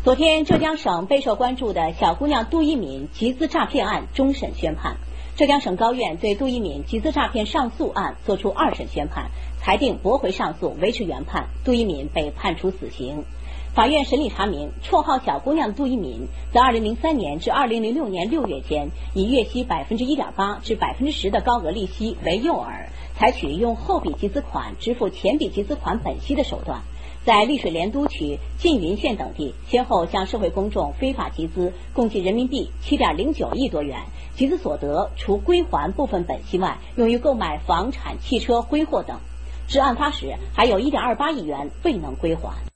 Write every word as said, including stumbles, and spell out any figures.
昨天，浙江省备受关注的小姑娘杜一敏集资诈骗案终审宣判。浙江省高院对杜一敏集资诈骗上诉案作出二审宣判，裁定驳回上诉，维持原判，杜一敏被判处死刑。法院审理查明，绰号小姑娘的杜一敏，自二零零三年至二零零六年六月间，以月息百分之一点八至百分之十的高额利息为诱饵，采取用后笔集资款支付前笔集资款本息的手段，在丽水莲都区、缙云县等地，先后向社会公众非法集资共计人民币七点零九亿多元，集资所得除归还部分本息外，用于购买房产、汽车、挥霍等。至案发时，还有一点二八亿元未能归还。